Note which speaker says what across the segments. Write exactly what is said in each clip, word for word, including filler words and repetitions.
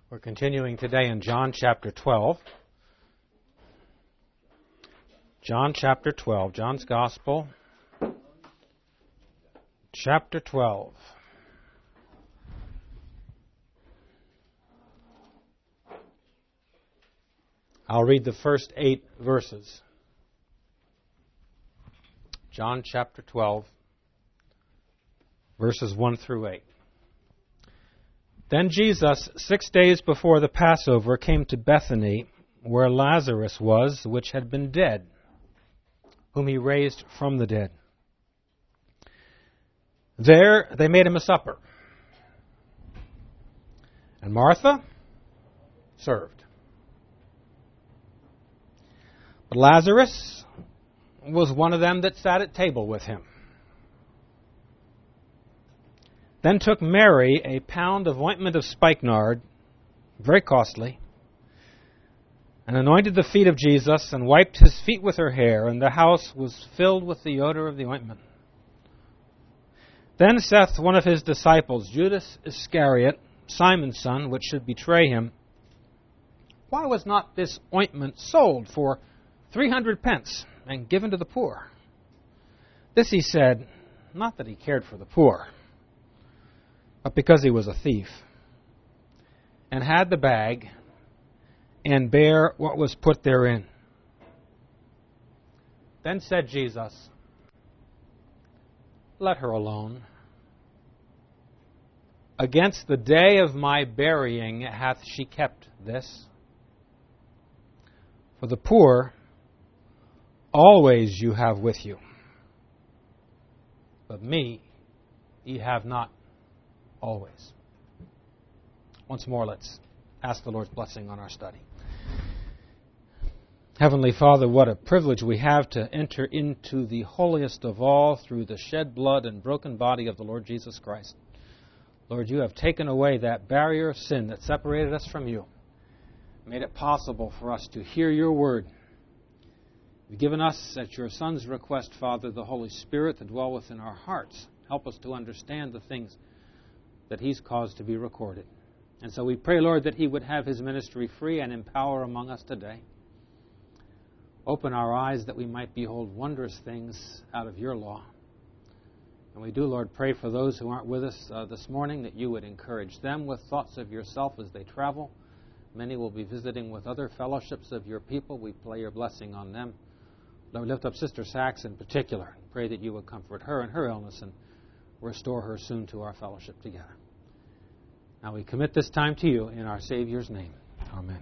Speaker 1: We're continuing today in John chapter twelve. John chapter twelve, John's Gospel, chapter twelve. I'll read the first eight verses. John chapter twelve, verses one through eight. Then Jesus, six days before the Passover, came to Bethany, where Lazarus was, which had been dead, whom he raised from the dead. There they made him a supper, and Martha served. But Lazarus was one of them that sat at table with him. Then took Mary a pound of ointment of spikenard, very costly, and anointed the feet of Jesus, and wiped his feet with her hair, and the house was filled with the odor of the ointment. Then saith one of his disciples, Judas Iscariot, Simon's son, which should betray him, Why was not this ointment sold for three hundred pence, and given to the poor? This he said, not that he cared for the poor, but because he was a thief, and had the bag, and bare what was put therein. Then said Jesus, Let her alone. Against the day of my burying hath she kept this. For the poor always you have with you, but me ye have not always. Once more, let's ask the Lord's blessing on our study. Heavenly Father, what a privilege we have to enter into the holiest of all through the shed blood and broken body of the Lord Jesus Christ. Lord, you have taken away that barrier of sin that separated us from you, made it possible for us to hear your word. You've given us, at your Son's request, Father, the Holy Spirit to dwell within our hearts. Help us to understand the things that he's caused to be recorded. And so we pray, Lord, that he would have his ministry free and in power among us today. Open our eyes that we might behold wondrous things out of your law. And we do, Lord, pray for those who aren't with us uh, this morning, that you would encourage them with thoughts of yourself as they travel. Many will be visiting with other fellowships of your people. We pray your blessing on them. Lord, lift up Sister Sachs in particular. Pray that you would comfort her in her illness and restore her soon to our fellowship together. Now we commit this time to you in our Savior's name. Amen.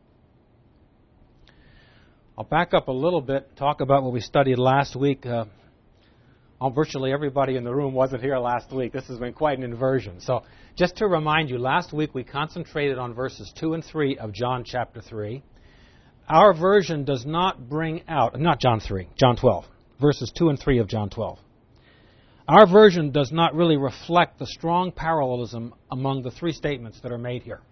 Speaker 1: I'll back up a little bit, talk about what we studied last week. Uh, virtually everybody in the room wasn't here last week. This has been quite an inversion. So just to remind you, last week we concentrated on verses two and three of John chapter three. Our version does not bring out, not John three, John twelve, verses two and three of John twelve. Our version does not really reflect the strong parallelism among the three statements that are made here.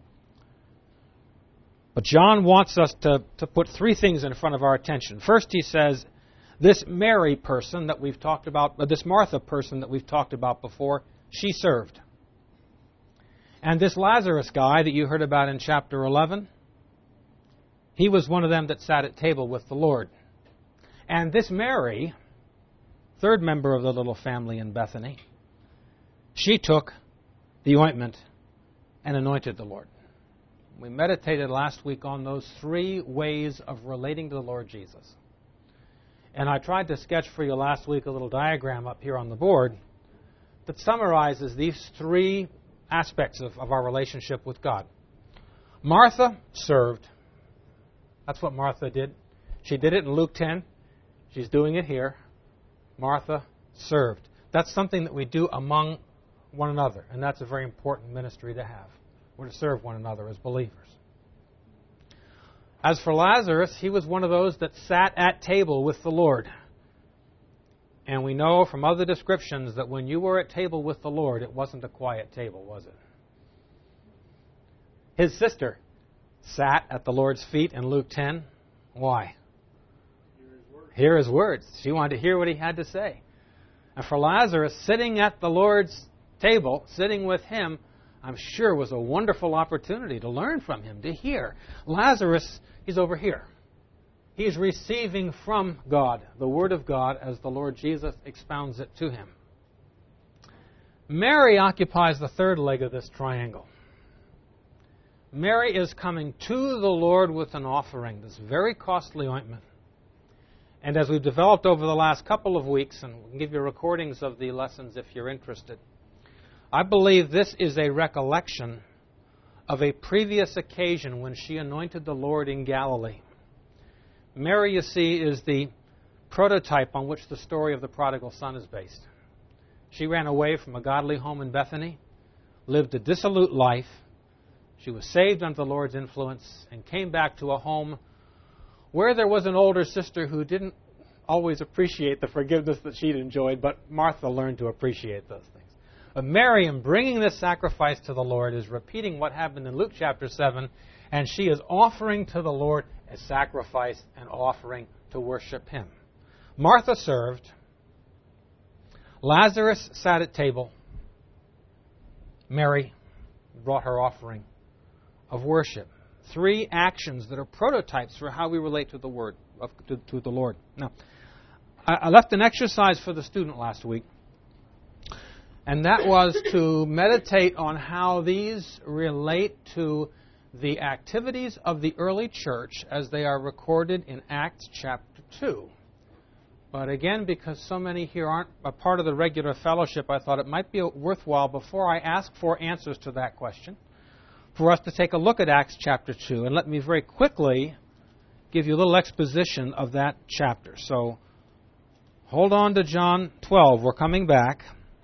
Speaker 1: But John wants us to, to put three things in front of our attention. First, he says, this Mary person that we've talked about, uh, this Martha person that we've talked about before, she served. And this Lazarus guy that you heard about in chapter eleven, he was one of them that sat at table with the Lord. And this Mary, third member of the little family in Bethany, she took the ointment and anointed the Lord. We meditated last week on those three ways of relating to the Lord Jesus. And I tried to sketch for you last week a little diagram up here on the board that summarizes these three aspects of, of our relationship with God. Martha served. That's what Martha did. She did it in Luke ten. She's doing it here. Martha served. That's something that we do among one another, and that's a very important ministry to have. We're to serve one another as believers. As for Lazarus, he was one of those that sat at table with the Lord. And we know from other descriptions that when you were at table with the Lord, it wasn't a quiet table, was it? His sister sat at the Lord's feet in Luke ten. Why? Hear his words. She wanted to hear what he had to say. And for Lazarus, sitting at the Lord's table, sitting with him, I'm sure was a wonderful opportunity to learn from him, to hear. Lazarus, he's over here. He's receiving from God, the Word of God, as the Lord Jesus expounds it to him. Mary occupies the third leg of this triangle. Mary is coming to the Lord with an offering, this very costly ointment. And as we've developed over the last couple of weeks, and we can give you recordings of the lessons if you're interested, I believe this is a recollection of a previous occasion when she anointed the Lord in Galilee. Mary, you see, is the prototype on which the story of the prodigal son is based. She ran away from a godly home in Bethany, lived a dissolute life. She was saved under the Lord's influence and came back to a home where there was an older sister who didn't always appreciate the forgiveness that she'd enjoyed, but Martha learned to appreciate those things. But Mary, in bringing this sacrifice to the Lord, is repeating what happened in Luke chapter seven, and she is offering to the Lord a sacrifice and offering to worship Him. Martha served. Lazarus sat at table. Mary brought her offering of worship. Three actions that are prototypes for how we relate to the Word, of, to, to the Lord. Now, I, I left an exercise for the student last week, and that was to meditate on how these relate to the activities of the early church as they are recorded in Acts chapter two. But again, because so many here aren't a part of the regular fellowship, I thought it might be worthwhile, before I ask for answers to that question, for us to take a look at Acts chapter two. And let me very quickly give you a little exposition of that chapter. So hold on to John twelve. We're coming back.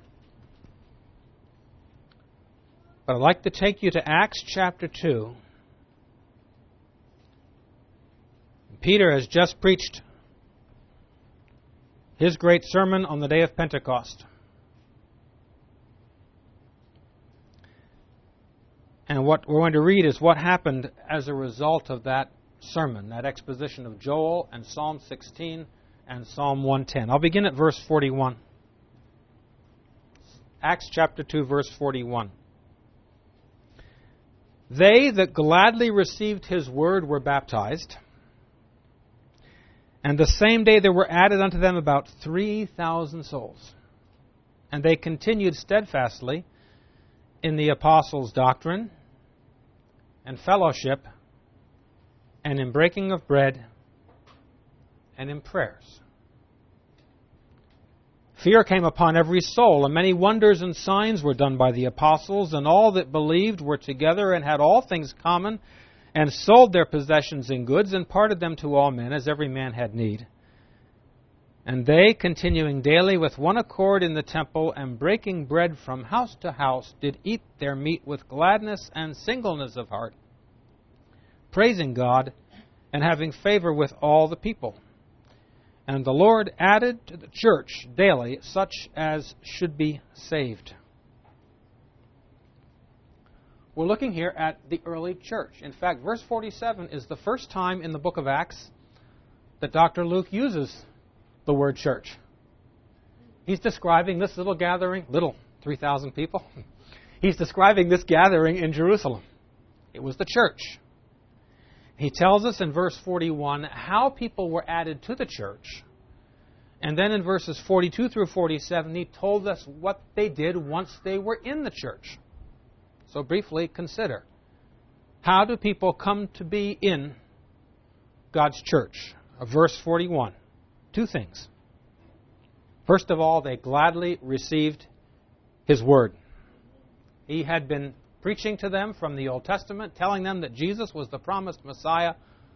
Speaker 1: But I'd like to take you to Acts chapter two. Peter has just preached his great sermon on the day of Pentecost. And what we're going to read is what happened as a result of that sermon, that exposition of Joel and Psalm sixteen and Psalm one ten. I'll begin at verse forty-one. Acts chapter two, verse forty-one. They that gladly received his word were baptized, and the same day there were added unto them about three thousand souls. And they continued steadfastly in the apostles' doctrine and fellowship, and in breaking of bread, and in prayers. Fear came upon every soul, and many wonders and signs were done by the apostles, and all that believed were together and had all things common, and sold their possessions and goods, and parted them to all men, as every man had need. And they, continuing daily with one accord in the temple, and breaking bread from house to house, did eat their meat with gladness and singleness of heart, praising God, and having favor with all the people. And the Lord added to the church daily such as should be saved. We're looking here at the early church. In fact, verse forty-seven is the first time in the book of Acts that Doctor Luke uses the word church. He's describing this little gathering, little, three thousand people. He's describing this gathering in Jerusalem. It was the church. He tells us in verse forty-one how people were added to the church. And then in verses forty-two through forty-seven, he told us what they did once they were in the church. So briefly, consider, how do people come to be in God's church? Verse forty-one. Two things. First of all, they gladly received His word. He had been preaching to them from the Old Testament, telling them that Jesus was the promised Messiah.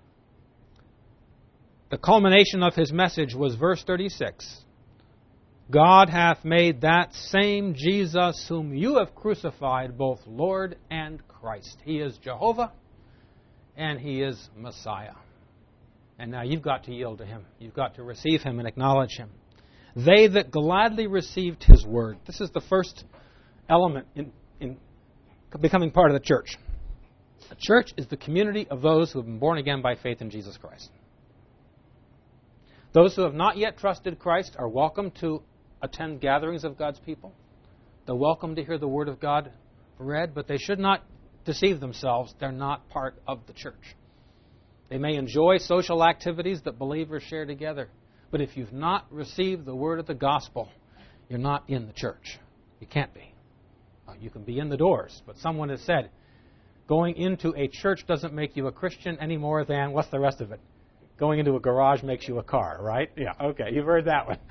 Speaker 1: The culmination of His message was verse thirty-six. God hath made that same Jesus whom you have crucified both Lord and Christ. He is Jehovah and He is Messiah. And now you've got to yield to Him. You've got to receive Him and acknowledge Him. They that gladly received His word. This is the first element in, in becoming part of the church. The church is the community of those who have been born again by faith in Jesus Christ. Those who have not yet trusted Christ are welcome to attend gatherings of God's people. They're welcome to hear the Word of God read, but they should not deceive themselves. They're not part of the church. They may enjoy social activities that believers share together, but if you've not received the word of the gospel, you're not in the church. You can't be. You can be in the doors, but someone has said, going into a church doesn't make you a Christian any more than, what's the rest of it? Going into a garage makes you a car, right? Yeah, okay, you've heard that one.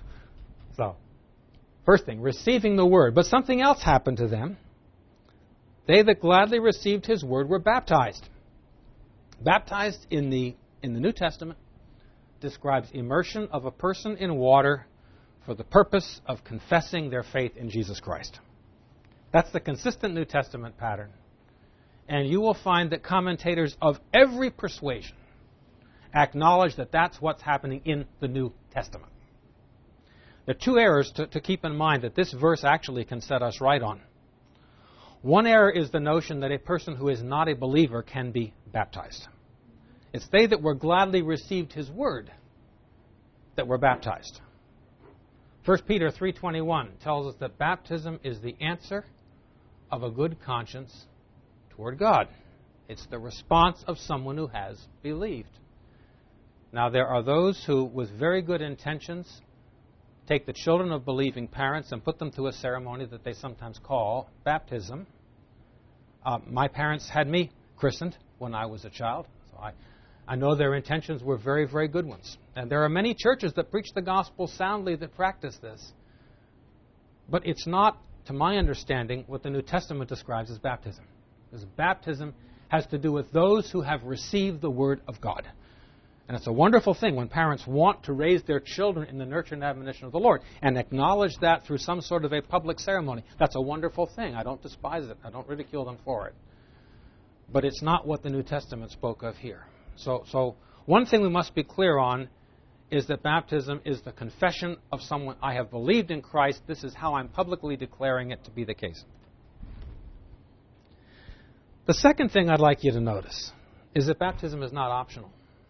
Speaker 1: So, first thing, receiving the word. But something else happened to them. They that gladly received his word were baptized. Baptized in the in the New Testament describes immersion of a person in water for the purpose of confessing their faith in Jesus Christ. That's the consistent New Testament pattern. And you will find that commentators of every persuasion acknowledge that that's what's happening in the New Testament. There are two errors to, to keep in mind that this verse actually can set us right on. One error is the notion that a person who is not a believer can be baptized. It's they that were gladly received his word that were baptized. First Peter three twenty-one tells us that baptism is the answer of a good conscience toward God. It's the response of someone who has believed. Now, there are those who, with very good intentions, take the children of believing parents and put them through a ceremony that they sometimes call baptism. Uh, my parents had me christened when I was a child, so I, I know their intentions were very, very good ones. And there are many churches that preach the gospel soundly that practice this. But it's not, to my understanding, what the New Testament describes as baptism. Because baptism has to do with those who have received the word of God. And it's a wonderful thing when parents want to raise their children in the nurture and admonition of the Lord and acknowledge that through some sort of a public ceremony. That's a wonderful thing. I don't despise it. I don't ridicule them for it. But it's not what the New Testament spoke of here. So, so one thing we must be clear on is that baptism is the confession of someone, I have believed in Christ. This is how I'm publicly declaring it to be the case. The second thing I'd like you to notice is that baptism is not optional.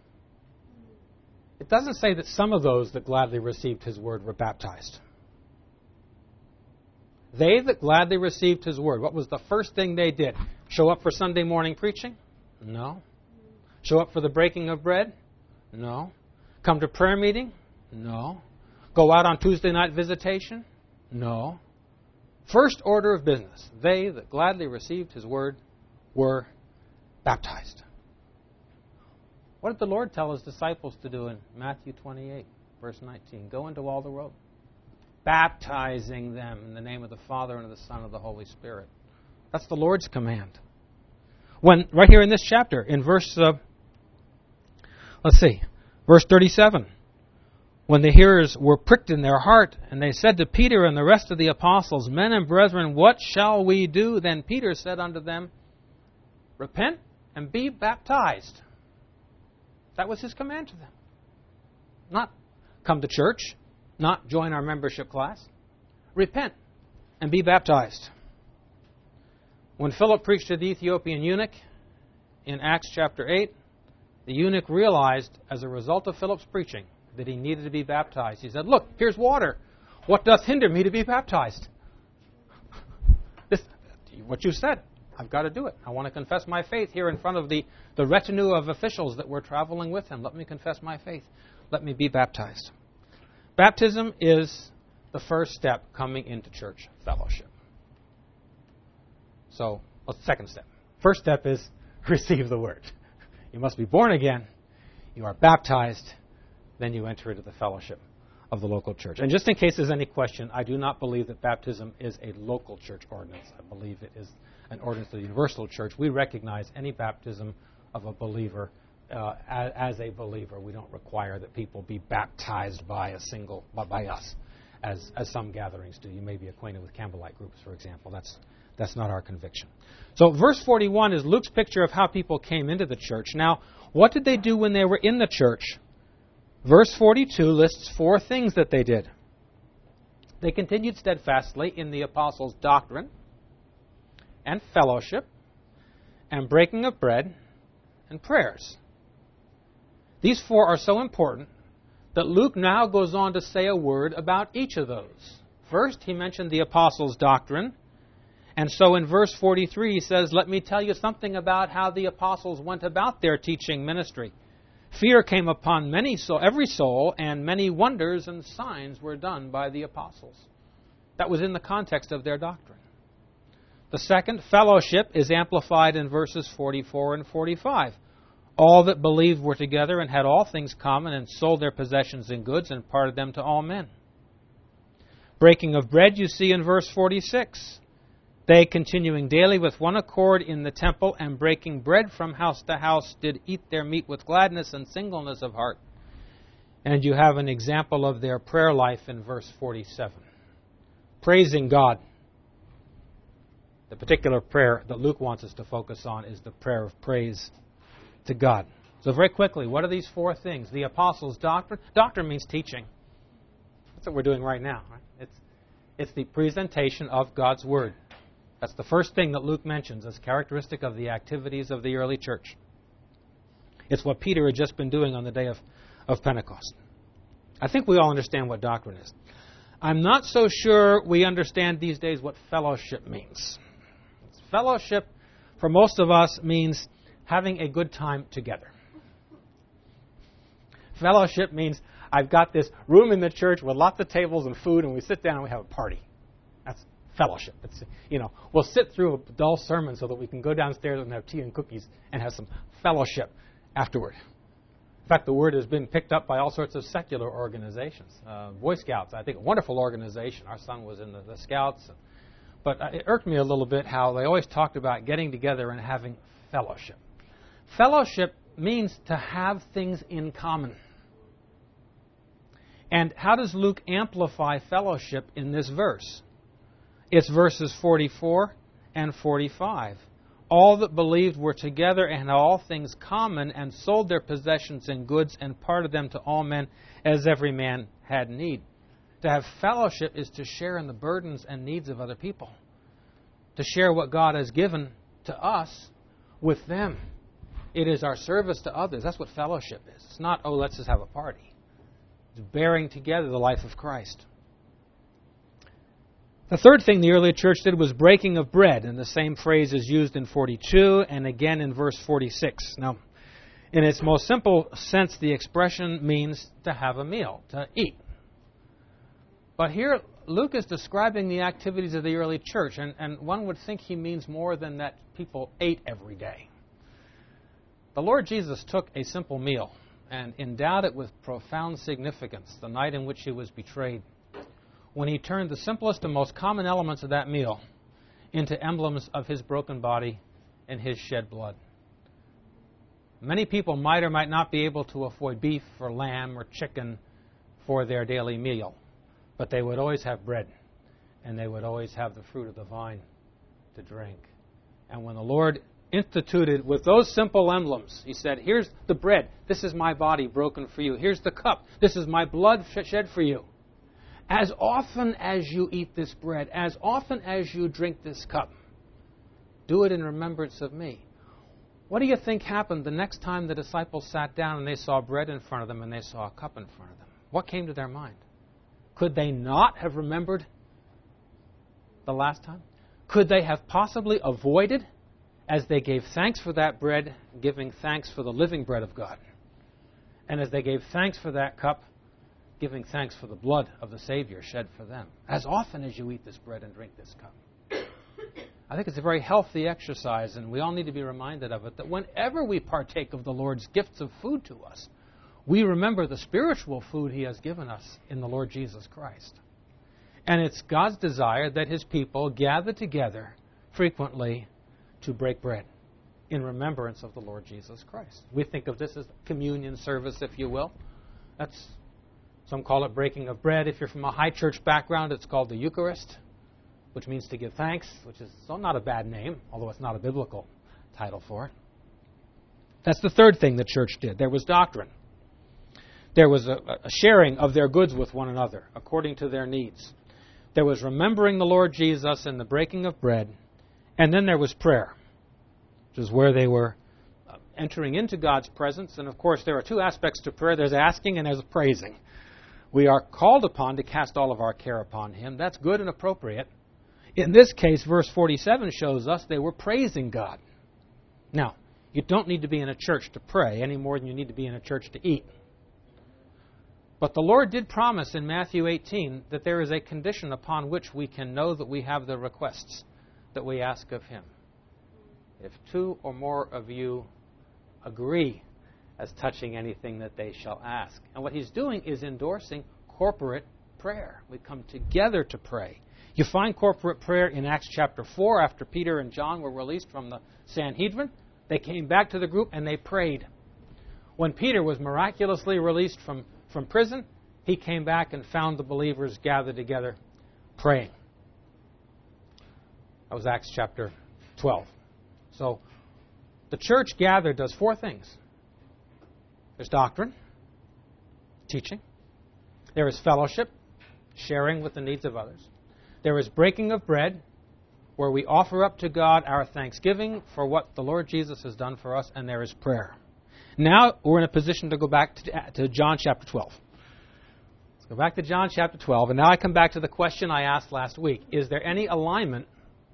Speaker 1: It doesn't say that some of those that gladly received his word were baptized. They that gladly received his word, what was the first thing they did? Show up for Sunday morning preaching? No. Show up for the breaking of bread? No. Come to prayer meeting? No. Go out on Tuesday night visitation? No. First order of business, they that gladly received his word were baptized. What did the Lord tell his disciples to do in Matthew twenty-eight, verse nineteen? Go into all the world, baptizing them in the name of the Father and of the Son and of the Holy Spirit. That's the Lord's command. When right here in this chapter, in verse, uh, let's see, verse thirty-seven, when the hearers were pricked in their heart, and they said to Peter and the rest of the apostles, Men and brethren, what shall we do? Then Peter said unto them, Repent and be baptized. That was his command to them. Not come to church, not join our membership class. Repent and be baptized. When Philip preached to the Ethiopian eunuch in Acts chapter eight, the eunuch realized as a result of Philip's preaching that he needed to be baptized. He said, Look, here's water. What doth hinder me to be baptized? This, what you said. I've got to do it. I want to confess my faith here in front of the, the retinue of officials that were traveling with him. Let me confess my faith. Let me be baptized. Baptism is the first step coming into church fellowship. So, well, second step. First step is receive the word. You must be born again. You are baptized. Then you enter into the fellowship of the local church. And just in case there's any question, I do not believe that baptism is a local church ordinance. I believe it is an ordinance of the universal church. We recognize any baptism of a believer uh, as, as a believer. We don't require that people be baptized by a single, by, by us, as, as some gatherings do. You may be acquainted with Campbellite groups, for example. That's that's not our conviction. So verse forty-one is Luke's picture of how people came into the church. Now, what did they do when they were in the church? Verse forty-two lists four things that they did. They continued steadfastly in the apostles' doctrine and fellowship and breaking of bread and prayers. These four are so important that Luke now goes on to say a word about each of those. First, he mentioned the apostles' doctrine, And so in verse forty-three, he says, let me tell you something about how the apostles went about their teaching ministry. Fear came upon many soul, every soul, and many wonders and signs were done by the apostles. That was in the context of their doctrine. The second, fellowship, is amplified in verses forty-four and forty-five. All that believed were together and had all things common and sold their possessions and goods and parted them to all men. Breaking of bread you see in verse forty-six. They, continuing daily with one accord in the temple and breaking bread from house to house, did eat their meat with gladness and singleness of heart. And you have an example of their prayer life in verse forty-seven. Praising God. The particular prayer that Luke wants us to focus on is the prayer of praise to God. So very quickly, what are these four things? The apostles' doctrine. Doctrine means teaching. That's what we're doing right now. Right? It's, it's the presentation of God's Word. That's the first thing that Luke mentions as characteristic of the activities of the early church. It's what Peter had just been doing on the day of, of Pentecost. I think we all understand what doctrine is. I'm not so sure we understand these days what fellowship means. Fellowship, for most of us, means having a good time together. Fellowship means I've got this room in the church with lots of tables and food, and we sit down and we have a party. That's fellowship. It's, you know, we'll sit through a dull sermon so that we can go downstairs and have tea and cookies and have some fellowship afterward. In fact, the word has been picked up by all sorts of secular organizations. Uh, Boy Scouts, I think, a wonderful organization. Our son was in the, the Scouts. But it irked me a little bit how they always talked about getting together and having fellowship. Fellowship means to have things in common. And how does Luke amplify fellowship in this verse? It's verses forty-four and forty-five. All that believed were together and had all things common and sold their possessions and goods and parted them to all men as every man had need. To have fellowship is to share in the burdens and needs of other people. To share what God has given to us with them. It is our service to others. That's what fellowship is. It's not, oh, let's just have a party. It's bearing together the life of Christ. The third thing the early church did was breaking of bread, and the same phrase is used in forty-two and again in verse forty-six. Now, in its most simple sense, the expression means to have a meal, to eat. But here, Luke is describing the activities of the early church, and, and one would think he means more than that people ate every day. The Lord Jesus took a simple meal and endowed it with profound significance the night in which he was betrayed, when he turned the simplest and most common elements of that meal into emblems of his broken body and his shed blood. Many people might or might not be able to afford beef or lamb or chicken for their daily meal, but they would always have bread, and they would always have the fruit of the vine to drink. And when the Lord instituted with those simple emblems, he said, here's the bread, this is my body broken for you. Here's the cup, this is my blood shed for you. As often as you eat this bread, as often as you drink this cup, do it in remembrance of me. What do you think happened the next time the disciples sat down and they saw bread in front of them and they saw a cup in front of them? What came to their mind? Could they not have remembered the last time? Could they have possibly avoided, as they gave thanks for that bread, giving thanks for the living bread of God? And as they gave thanks for that cup, giving thanks for the blood of the Savior shed for them. As often as you eat this bread and drink this cup. I think it's a very healthy exercise, and we all need to be reminded of it, that whenever we partake of the Lord's gifts of food to us, we remember the spiritual food he has given us in the Lord Jesus Christ. And it's God's desire that his people gather together frequently to break bread in remembrance of the Lord Jesus Christ. We think of this as communion service, if you will. That's Some call it breaking of bread. If you're from a high church background, it's called the Eucharist, which means to give thanks, which is so not a bad name, although it's not a biblical title for it. That's the third thing the church did. There was doctrine. There was a, a sharing of their goods with one another, according to their needs. There was remembering the Lord Jesus and the breaking of bread. And then there was prayer, which is where they were entering into God's presence. And, of course, there are two aspects to prayer. There's asking and there's praising. We are called upon to cast all of our care upon him. That's good and appropriate. In this case, verse forty-seven shows us they were praising God. Now, you don't need to be in a church to pray any more than you need to be in a church to eat. But the Lord did promise in Matthew eighteen that there is a condition upon which we can know that we have the requests that we ask of Him. If two or more of you agree as touching anything that they shall ask. And what He's doing is endorsing corporate prayer. We come together to pray. You find corporate prayer in Acts chapter four after Peter and John were released from the Sanhedrin. They came back to the group and they prayed. When Peter was miraculously released from, from prison, he came back and found the believers gathered together praying. That was Acts chapter twelve. So the church gathered does four things. There's doctrine, teaching. There is fellowship, sharing with the needs of others. There is breaking of bread, where we offer up to God our thanksgiving for what the Lord Jesus has done for us, and there is prayer. Now we're in a position to go back to, to John chapter twelve. Let's go back to John chapter twelve, and now I come back to the question I asked last week. Is there any alignment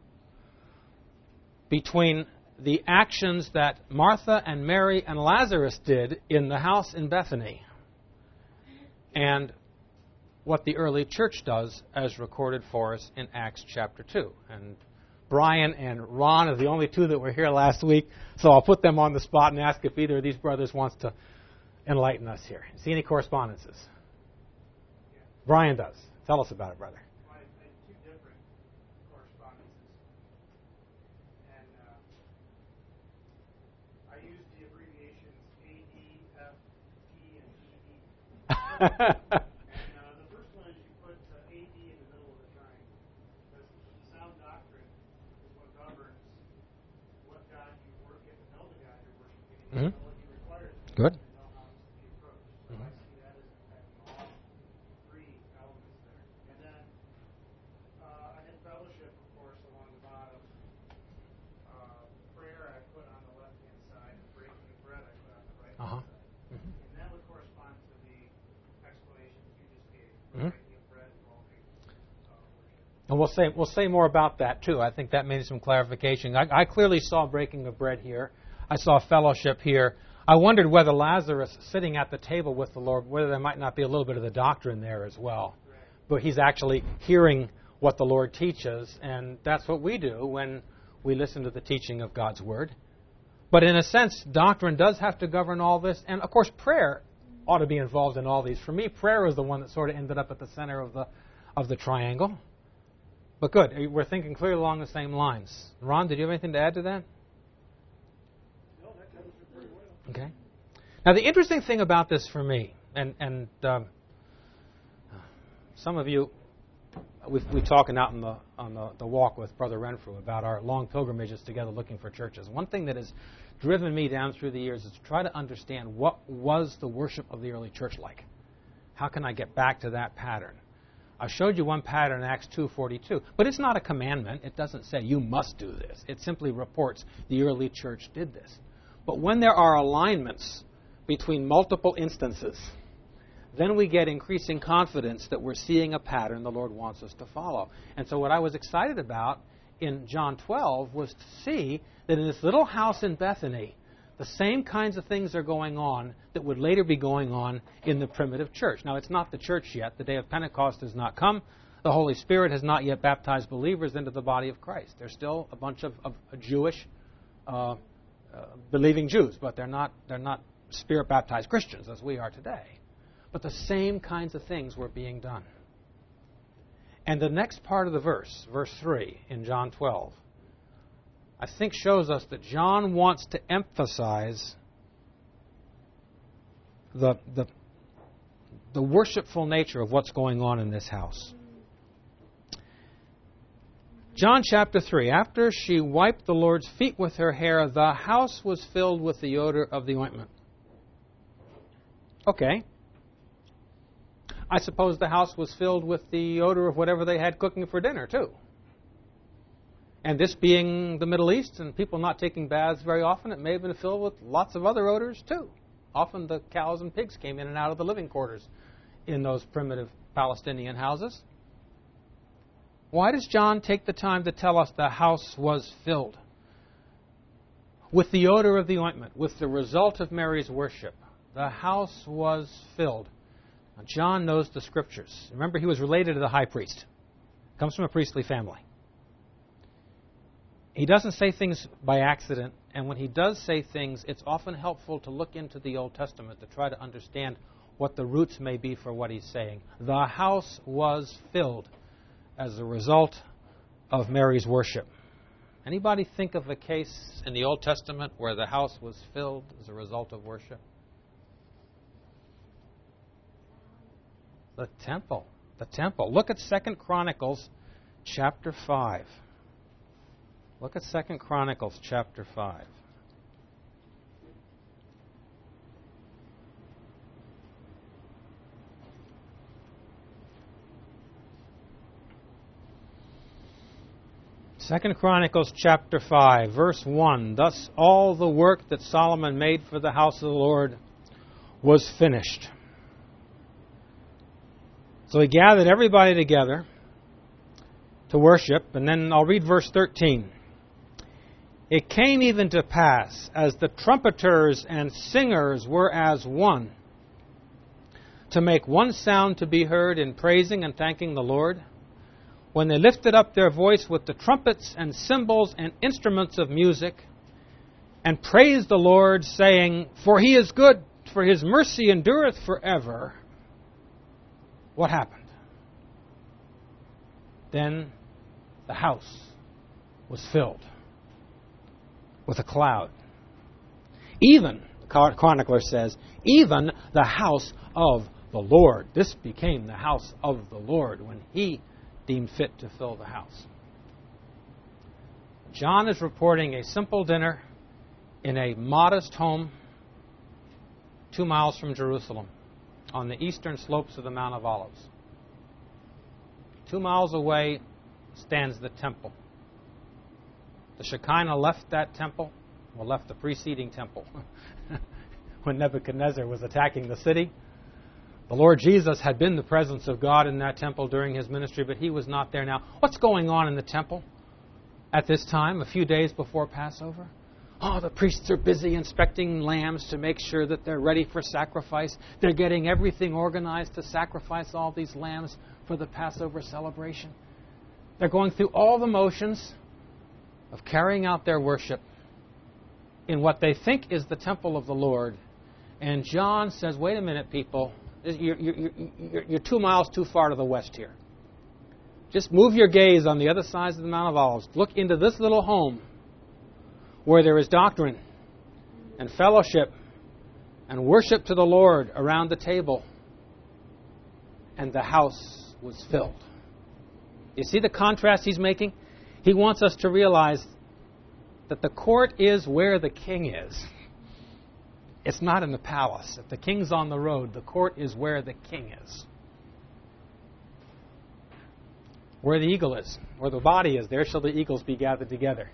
Speaker 1: between the actions that Martha and Mary and Lazarus did in the house in Bethany and what the early church does as recorded for us in Acts chapter two? And Brian and Ron are the only two that were here last week, so I'll put them on the spot and ask if either of these brothers wants to enlighten us here. See any correspondences?
Speaker 2: Yeah.
Speaker 1: Brian does. Tell us about it, brother.
Speaker 2: Well, I had two different correspondences. And uh, I used the abbreviations A, D, F, T, and E, D. And uh, the first one is you put uh, A, D in the middle of the triangle. Because sound doctrine is what governs what God you worship and know the God you're worshiping and
Speaker 1: Mhm.
Speaker 2: know what He requires of you
Speaker 1: Good.
Speaker 2: and know how to be approached. So
Speaker 1: Mhm.
Speaker 2: I see that as impacting all three elements there. And then uh, I had fellowship, of course, along the bottom. Uh, prayer I put on the left-hand side, and breaking of bread I put on the right-hand
Speaker 1: Uh-huh.
Speaker 2: side.
Speaker 1: Mhm.
Speaker 2: And that would correspond to the explanations you just gave.
Speaker 1: Mhm.
Speaker 2: Breaking of bread involving uh, worship.
Speaker 1: And we'll say we'll say more about that too. I think that made some clarification. I, I clearly saw breaking of bread here. I saw fellowship here. I wondered whether Lazarus sitting at the table with the Lord, whether there might not be a little bit of the doctrine there as well.
Speaker 2: Right.
Speaker 1: But he's actually hearing what the Lord teaches, and that's what we do when we listen to the teaching of God's Word. But in a sense, doctrine does have to govern all this, and of course prayer ought to be involved in all these. For me, prayer is the one that sort of ended up at the center of the of the triangle. But good, we're thinking clearly along the same lines. Ron, did you have anything to add to that?
Speaker 2: No, that covers it pretty well.
Speaker 1: Okay. Now, the interesting thing about this for me, and, and um, some of you, we've, we're talking out on the on the, the walk with Brother Renfrew about our long pilgrimages together looking for churches. One thing that has driven me down through the years is to try to understand what was the worship of the early church like. How can I get back to that pattern? I showed you one pattern in Acts two forty-two, but it's not a commandment. It doesn't say you must do this. It simply reports the early church did this. But when there are alignments between multiple instances, then we get increasing confidence that we're seeing a pattern the Lord wants us to follow. And so what I was excited about in John twelve was to see that in this little house in Bethany, the same kinds of things are going on that would later be going on in the primitive church. Now, it's not the church yet. The day of Pentecost has not come. The Holy Spirit has not yet baptized believers into the body of Christ. They're still a bunch of, of Jewish uh, uh, believing Jews, but they're not they're not Spirit-baptized Christians as we are today. But the same kinds of things were being done. And the next part of the verse, verse three in John twelve, I think shows us that John wants to emphasize the, the, the worshipful nature of what's going on in this house. John chapter three, after she wiped the Lord's feet with her hair, the house was filled with the odor of the ointment. Okay. I suppose the house was filled with the odor of whatever they had cooking for dinner, too. And this being the Middle East and people not taking baths very often, it may have been filled with lots of other odors too. Often the cows and pigs came in and out of the living quarters in those primitive Palestinian houses. Why does John take the time to tell us the house was filled with the odor of the ointment, with the result of Mary's worship? The house was filled. Now, John knows the Scriptures. Remember, he was related to the high priest. Comes from a priestly family. He doesn't say things by accident, and when he does say things, it's often helpful to look into the Old Testament to try to understand what the roots may be for what he's saying. The house was filled as a result of Mary's worship. Anybody think of a case in the Old Testament where the house was filled as a result of worship? The temple. The temple. Look at Second Chronicles chapter five. Look at Second Chronicles chapter five. Second Chronicles chapter five, verse one. Thus all the work that Solomon made for the house of the Lord was finished. So he gathered everybody together to worship, and then I'll read verse thirteen. It came even to pass, as the trumpeters and singers were as one, to make one sound to be heard in praising and thanking the Lord, when they lifted up their voice with the trumpets and cymbals and instruments of music, and praised the Lord, saying, For he is good, for his mercy endureth forever. What happened? Then the house was filled with a cloud. Even, the chronicler says, even the house of the Lord. This became the house of the Lord when he deemed fit to fill the house. John is reporting a simple dinner in a modest home two miles from Jerusalem on the eastern slopes of the Mount of Olives. Two miles away stands the temple. The Shekinah left that temple, or left the preceding temple, when Nebuchadnezzar was attacking the city. The Lord Jesus had been the presence of God in that temple during his ministry, but he was not there now. What's going on in the temple at this time, a few days before Passover? Oh, the priests are busy inspecting lambs to make sure that they're ready for sacrifice. They're getting everything organized to sacrifice all these lambs for the Passover celebration. They're going through all the motions of carrying out their worship in what they think is the temple of the Lord. And John says, wait a minute, people. You're, you're, you're, you're two miles too far to the west here. Just move your gaze on the other side of the Mount of Olives. Look into this little home where there is doctrine and fellowship and worship to the Lord around the table. And the house was filled. You see the contrast he's making? He wants us to realize that the court is where the king is. It's not in the palace. If the king's on the road, the court is where the king is. Where the eagle is, where the body is, there shall the eagles be gathered together.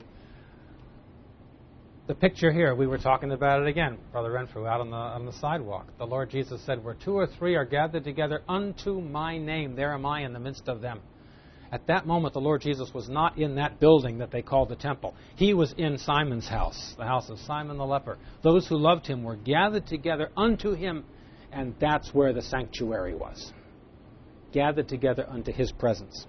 Speaker 1: The picture here, we were talking about it again, Brother Renfrew, out on the, on the sidewalk. The Lord Jesus said, where two or three are gathered together unto my name, there am I in the midst of them. At that moment, the Lord Jesus was not in that building that they called the temple. He was in Simon's house, the house of Simon the leper. Those who loved him were gathered together unto him, and that's where the sanctuary was. Gathered together unto his presence.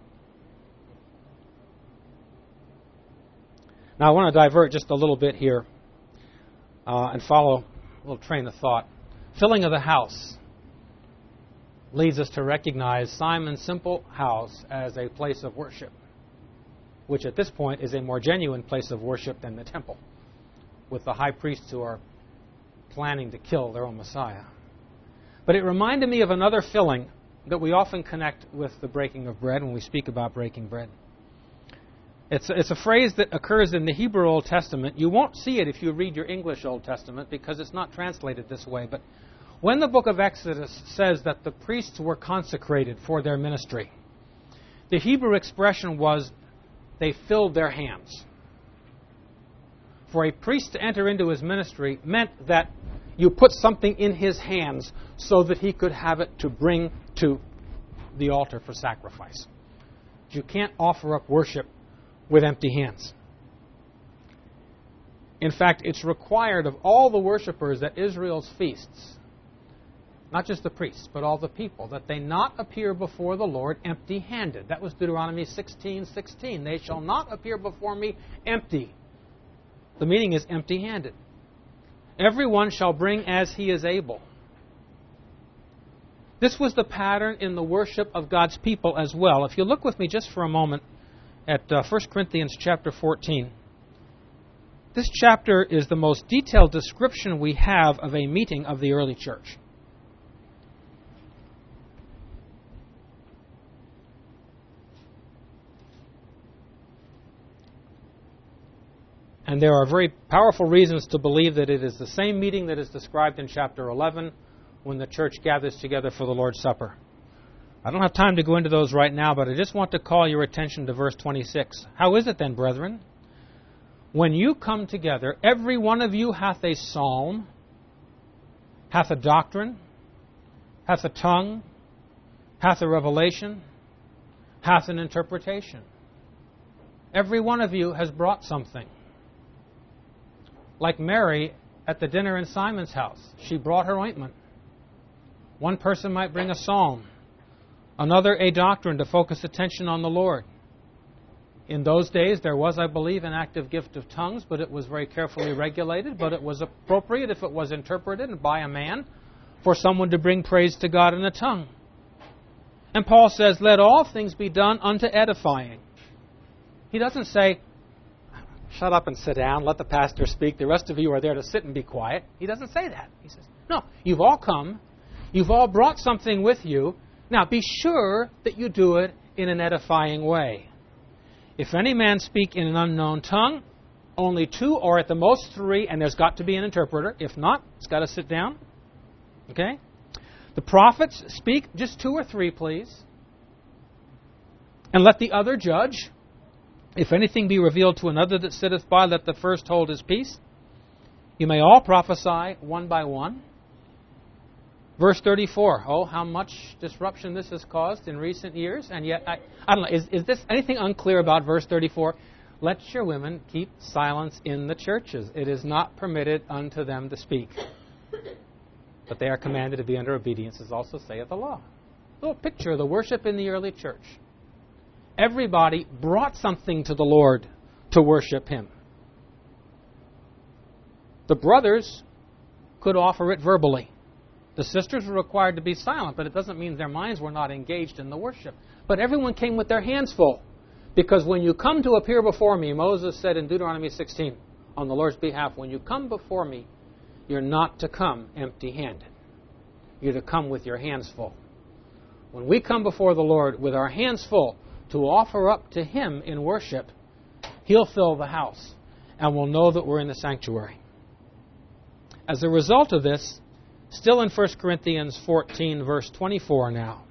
Speaker 1: Now, I want to divert just a little bit here uh, and follow a little train of thought. Filling of the house leads us to recognize Simon's simple house as a place of worship, which at this point is a more genuine place of worship than the temple, with the high priests who are planning to kill their own Messiah. But it reminded me of another filling that we often connect with the breaking of bread when we speak about breaking bread. It's, it's a phrase that occurs in the Hebrew Old Testament. You won't see it if you read your English Old Testament because it's not translated this way. But when the book of Exodus says that the priests were consecrated for their ministry, the Hebrew expression was they filled their hands. For a priest to enter into his ministry meant that you put something in his hands so that he could have it to bring to the altar for sacrifice. You can't offer up worship with empty hands. In fact, it's required of all the worshipers at Israel's feasts, not just the priests, but all the people, that they not appear before the Lord empty-handed. That was Deuteronomy sixteen sixteen. They shall not appear before me empty. The meaning is empty-handed. Everyone shall bring as he is able. This was the pattern in the worship of God's people as well. If you look with me just for a moment at uh, First Corinthians chapter fourteen. This chapter is the most detailed description we have of a meeting of the early church. And there are very powerful reasons to believe that it is the same meeting that is described in chapter eleven when the church gathers together for the Lord's Supper. I don't have time to go into those right now, but I just want to call your attention to verse twenty-six. How is it then, brethren? When you come together, every one of you hath a psalm, hath a doctrine, hath a tongue, hath a revelation, hath an interpretation. Every one of you has brought something. Like Mary at the dinner in Simon's house. She brought her ointment. One person might bring a psalm. Another a doctrine to focus attention on the Lord. In those days there was, I believe, an active gift of tongues, but it was very carefully regulated. But it was appropriate if it was interpreted by a man for someone to bring praise to God in a tongue. And Paul says, let all things be done unto edifying. He doesn't say, shut up and sit down, let the pastor speak, the rest of you are there to sit and be quiet. He doesn't say that. He says, no, you've all come, you've all brought something with you. Now be sure that you do it in an edifying way. If any man speak in an unknown tongue, only two or at the most three, and there's got to be an interpreter. If not, it's got to sit down. Okay? The prophets speak just two or three, please. And let the other judge. If anything be revealed to another that sitteth by, let the first hold his peace. You may all prophesy one by one. Verse thirty-four. Oh, how much disruption this has caused in recent years. And yet, I, I don't know, is, is this anything unclear about verse thirty-four? Let your women keep silence in the churches. It is not permitted unto them to speak. But they are commanded to be under obedience, as also saith the law. A little picture of the worship in the early church. Everybody brought something to the Lord to worship Him. The brothers could offer it verbally. The sisters were required to be silent, but it doesn't mean their minds were not engaged in the worship. But everyone came with their hands full. Because when you come to appear before me, Moses said in Deuteronomy sixteen, on the Lord's behalf, when you come before me, you're not to come empty-handed. You're to come with your hands full. When we come before the Lord with our hands full, to offer up to Him in worship, He'll fill the house, and we'll know that we're in the sanctuary. As a result of this, still in First Corinthians fourteen, verse twenty-four now,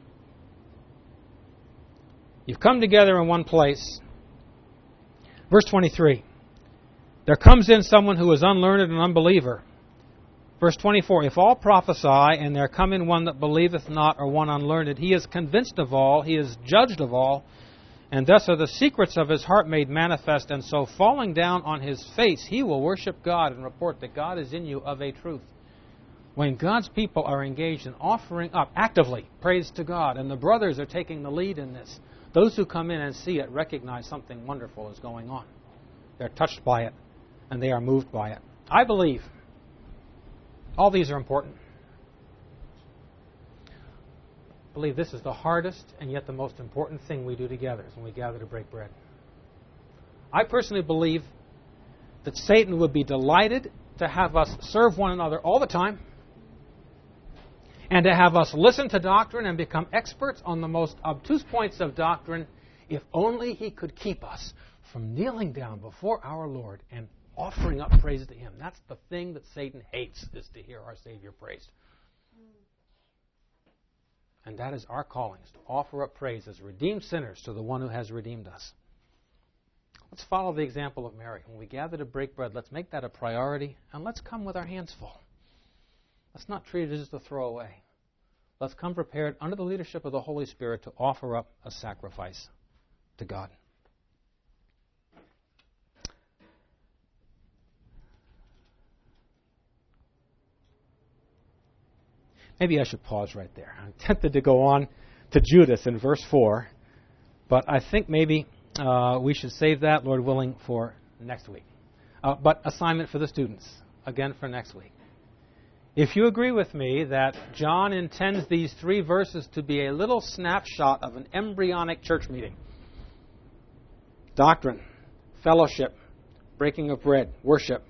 Speaker 1: you've come together in one place. Verse twenty-three, there comes in someone who is unlearned and unbeliever. Verse twenty-four, if all prophesy, and there come in one that believeth not, or one unlearned, he is convinced of all, he is judged of all, and thus are the secrets of his heart made manifest, and so falling down on his face, he will worship God and report that God is in you of a truth. When God's people are engaged in offering up actively praise to God, and the brothers are taking the lead in this, those who come in and see it recognize something wonderful is going on. They're touched by it, and they are moved by it. I believe all these are important. I believe this is the hardest and yet the most important thing we do together is when we gather to break bread. I personally believe that Satan would be delighted to have us serve one another all the time and to have us listen to doctrine and become experts on the most obtuse points of doctrine if only he could keep us from kneeling down before our Lord and offering up praise to Him. That's the thing that Satan hates, is to hear our Savior praised. And that is our calling, is to offer up praise as redeemed sinners to the one who has redeemed us. Let's follow the example of Mary. When we gather to break bread, let's make that a priority, and let's come with our hands full. Let's not treat it as just a throwaway. Let's come prepared under the leadership of the Holy Spirit to offer up a sacrifice to God. Maybe I should pause right there. I'm tempted to go on to Judas in verse four, but I think maybe uh, we should save that, Lord willing, for next week. Uh, but assignment for the students, again for next week. If you agree with me that John intends these three verses to be a little snapshot of an embryonic church meeting, doctrine, fellowship, breaking of bread, worship,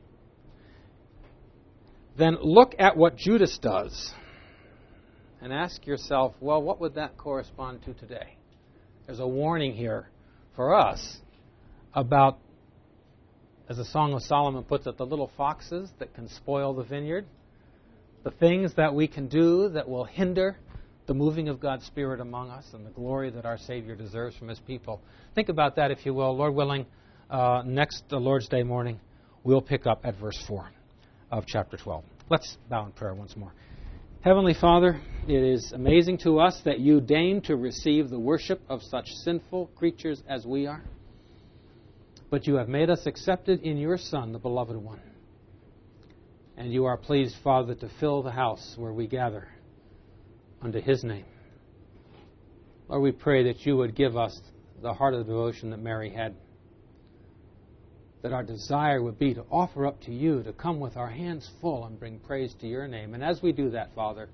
Speaker 1: then look at what Judas does and ask yourself, well, what would that correspond to today? There's a warning here for us about, as the Song of Solomon puts it, the little foxes that can spoil the vineyard, the things that we can do that will hinder the moving of God's Spirit among us and the glory that our Savior deserves from His people. Think about that, if you will. Lord willing, uh, next uh, Lord's Day morning, we'll pick up at verse four of chapter twelve. Let's bow in prayer once more. Heavenly Father, it is amazing to us that you deign to receive the worship of such sinful creatures as we are. But you have made us accepted in your Son, the Beloved One. And you are pleased, Father, to fill the house where we gather unto His name. Lord, we pray that you would give us the heart of devotion that Mary had, that our desire would be to offer up to you, to come with our hands full and bring praise to your name. And as we do that, Father,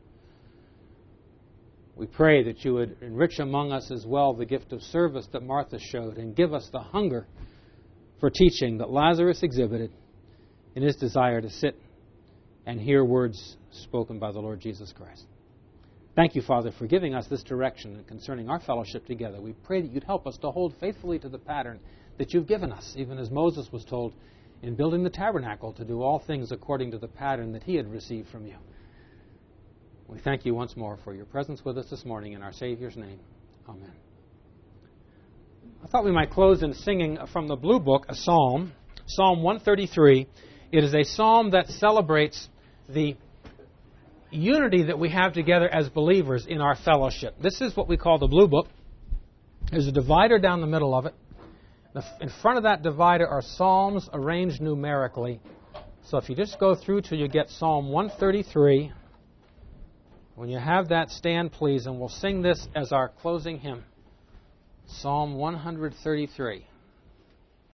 Speaker 1: we pray that you would enrich among us as well the gift of service that Martha showed and give us the hunger for teaching that Lazarus exhibited in his desire to sit and hear words spoken by the Lord Jesus Christ. Thank you, Father, for giving us this direction concerning our fellowship together. We pray that you'd help us to hold faithfully to the pattern that you've given us, even as Moses was told in building the tabernacle to do all things according to the pattern that he had received from you. We thank you once more for your presence with us this morning in our Savior's name. Amen. I thought we might close in singing from the Blue Book a psalm, Psalm one thirty-three. It is a psalm that celebrates the unity that we have together as believers in our fellowship. This is what we call the Blue Book. There's a divider down the middle of it. In front of that divider are psalms arranged numerically. So if you just go through till you get Psalm one thirty-three, when you have that, stand please, and we'll sing this as our closing hymn. Psalm one thirty-three.